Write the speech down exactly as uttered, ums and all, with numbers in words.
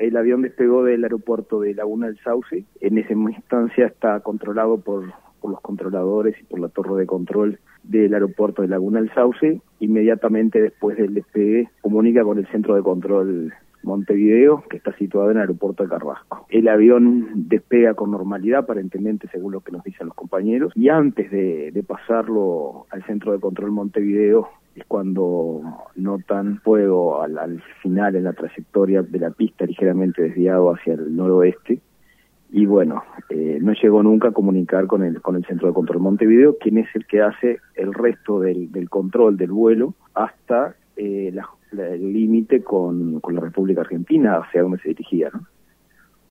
el avión despegó del aeropuerto de Laguna del Sauce. En esa instancia está controlado por, por los controladores y por la torre de control del aeropuerto de Laguna del Sauce. Inmediatamente después del despegue comunica con el centro de control Montevideo, que está situado en el aeropuerto de Carrasco. El avión despega con normalidad, aparentemente, según lo que nos dicen los compañeros, y antes de, de pasarlo al centro de control Montevideo es cuando notan fuego al, al final en la trayectoria de la pista, ligeramente desviado hacia el noroeste, y bueno, eh, no llegó nunca a comunicar con el con el centro de control Montevideo, quien es el que hace el resto del, del control del vuelo hasta eh, la el límite con, con la República Argentina, hacia donde se dirigía, ¿no?